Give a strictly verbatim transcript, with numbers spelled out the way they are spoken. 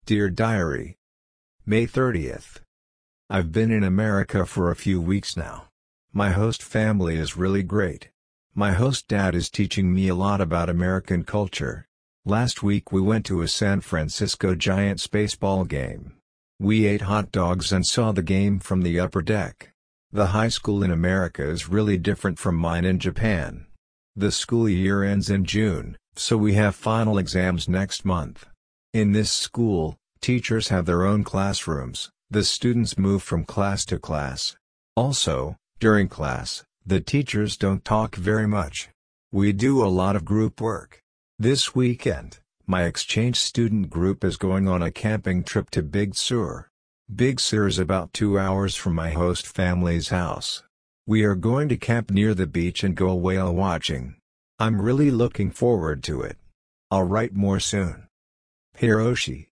Dear Diary. May thirtieth. I've been in America for a few weeks now. My host family is really great. My host dad is teaching me a lot about American culture. Last week we went to a San Francisco Giants baseball game. We ate hot dogs and saw the game from the upper deck. The high school in America is really different from mine in Japan. The school year ends in June, so we have final exams next month. In this school, teachers have their own classrooms, the students move from class to class. Also, during class, the teachers don't talk very much. We do a lot of group work. This weekend, my exchange student group is going on a camping trip to Big Sur. Big Sur is about two hours from my host family's house. We are going to camp near the beach and go whale watching. I'm really looking forward to it. I'll write more soon. Hiroshi.